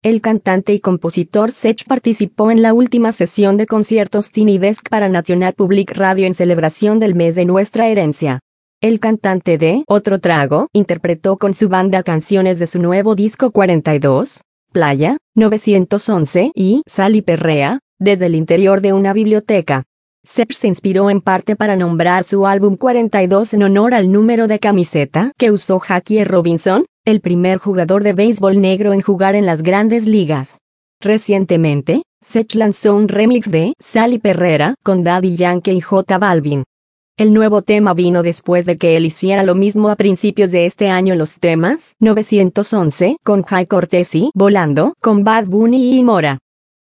El cantante y compositor Sech participó en la última sesión de conciertos Tiny Desk para National Public Radio en celebración del mes de nuestra herencia. El cantante de Otro Trago interpretó con su banda canciones de su nuevo disco 42, Playa, 911 y Sal y Perrea, desde el interior de una biblioteca. Sech se inspiró en parte para nombrar su álbum 42 en honor al número de camiseta que usó Jackie Robinson, el primer jugador de béisbol negro en jugar en las grandes ligas. Recientemente, Sech lanzó un remix de Sal y Perrea con Daddy Yankee y J Balvin. El nuevo tema vino después de que él hiciera lo mismo a principios de este año. Los temas 911 con Jay Cortez y Volando con Bad Bunny y Mora.